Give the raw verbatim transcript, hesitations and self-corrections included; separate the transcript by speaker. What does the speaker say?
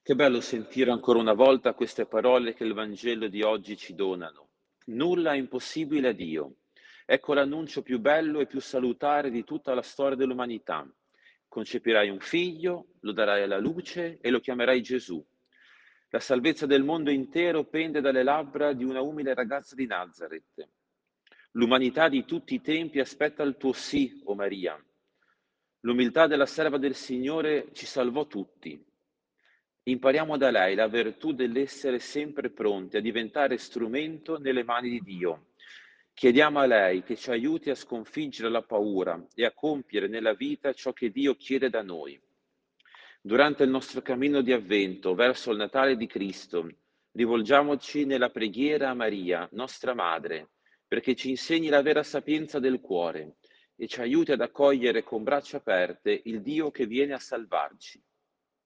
Speaker 1: Che bello sentire ancora una volta queste parole che il Vangelo di oggi ci donano. Nulla è impossibile a Dio. Ecco l'annuncio più bello e più salutare di tutta la storia dell'umanità. Concepirai un figlio, lo darai alla luce e lo chiamerai Gesù. La salvezza del mondo intero pende dalle labbra di una umile ragazza di Nazareth. L'umanità di tutti i tempi aspetta il tuo sì, o Maria. L'umiltà della serva del Signore ci salvò tutti. Impariamo da lei la virtù dell'essere sempre pronti a diventare strumento nelle mani di Dio. Chiediamo a lei che ci aiuti a sconfiggere la paura e a compiere nella vita ciò che Dio chiede da noi. Durante il nostro cammino di avvento verso il Natale di Cristo, rivolgiamoci nella preghiera a Maria, nostra Madre, perché ci insegni la vera sapienza del cuore e ci aiuti ad accogliere con braccia aperte il Dio che viene a salvarci.